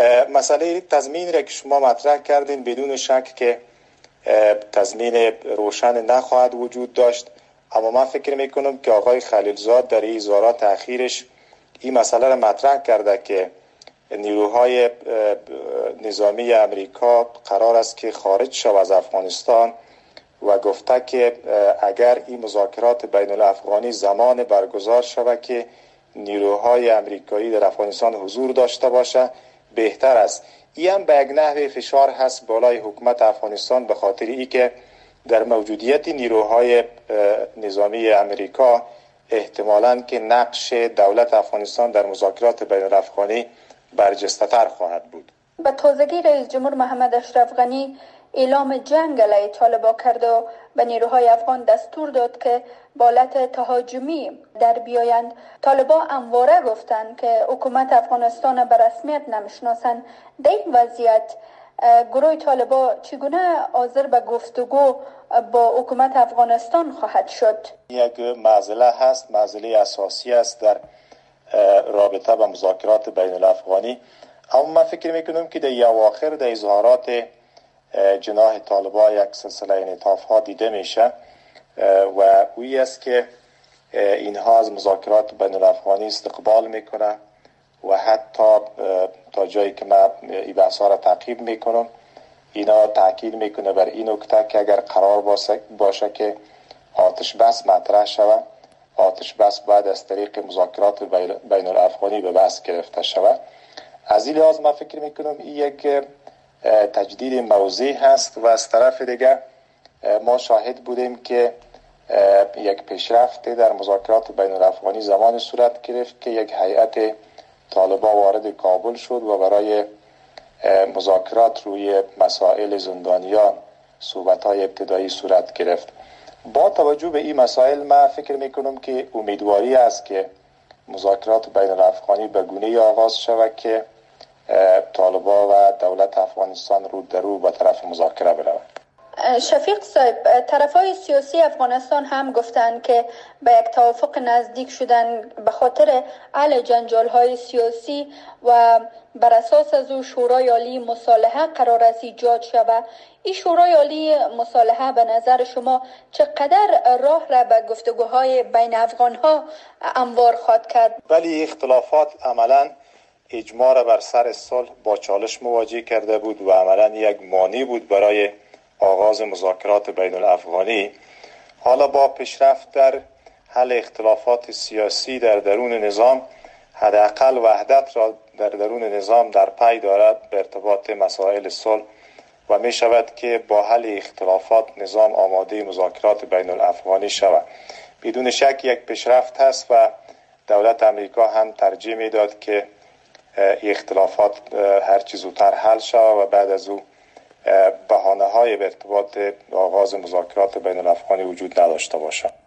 مسئله تضمین را که شما مطرح کردین بدون شک که تضمین روشن نخواهد وجود داشت، اما من فکر میکنم که آقای خلیلزاد در این اظهارات اخیرش این مسئله را مطرح کرده که نیروهای نظامی امریکا قرار است که خارج شود از افغانستان و گفته که اگر این مذاکرات بین الافغانی زمان برگزار شود که نیروهای امریکایی در افغانستان حضور داشته باشه بهتر است. این هم به یک نحو فشار هست بالای حکومت افغانستان به خاطر ای که در موجودیت نیروهای نظامی امریکا احتمالاً که نقش دولت افغانستان در مذاکرات بین الافغانی برجسته تر خواهد بود. به تازگی رئیس جمهور محمد اشرف غنی اعلام جنگ علیه طالبان کرد و به نیروهای افغان دستور داد که با حالت تهاجمی در بیایند. طالبان همواره گفتند که حکومت افغانستان به رسمیت نمیشناسند. در این وضعیت گروه طالبان چگونه حاضر به گفتگو با حکومت افغانستان خواهد شد؟ یک معضله هست، معضله اساسی است در رابطه با مذاکرات بین الافغانی. اما من فکر میکنم که در اواخر در اظهارات جناح طالبان یک سلسله انعطاف ها دیده میشه و اویی است که اینها از مذاکرات بین الافغانی استقبال میکنه و حتی تا جایی که من این بحث ها را تعقیب میکنم اینا تاکید میکنه بر این نکته که اگر قرار باشه که آتش بس مطرح شود، آتش بس بعد از طریق مذاکرات بین الافغانی به بحث گرفته شود. از این لحاظ من فکر میکنم این یک تجدید موضوعی هست و از طرف دیگر ما شاهد بودیم که یک پیشرفت در مذاکرات بین الافغانی زمان صورت گرفت که یک هیئت طالبان وارد کابل شد و برای مذاکرات روی مسائل زندانیان صحبت‌های ابتدایی صورت گرفت. با توجه به این مسائل من فکر میکنم که امیدواری است که مذاکرات بین الافغانی به گونه‌ای آغاز شود که طالبان و دولت افغانستان رو در رو به طرف مذاکره بروند. شفیق صاحب، طرفای سیاسی افغانستان هم گفتند که به یک توافق نزدیک شدن به خاطر حل جنجال‌های سیاسی و بر اساس از او شورای عالی مصالحه قرار است ایجاد شود. این شورای عالی مصالحه به نظر شما چقدر راه را به گفتگوهای بین افغان‌ها هموار خواهد کرد؟ ولی اختلافات عملاً اجماع را بر سر صلح با چالش مواجه کرده بود و عملاً یک مانع بود برای آغاز مذاکرات بین الافغانی. حالا با پیشرفت در حل اختلافات سیاسی در درون نظام، حداقل وحدت را در درون نظام در پی دارد به ارتباط مسائل صلح و می شود که با حل اختلافات نظام آماده مذاکرات بین الافغانی شود. بدون شک یک پیشرفت هست و دولت امریکا هم ترجیح می داد که اختلافات هر چه زودتر حل شود و بعد از او بهانه‌های به ارتباط آغاز مذاکرات بین الافغانی وجود نداشته باشد.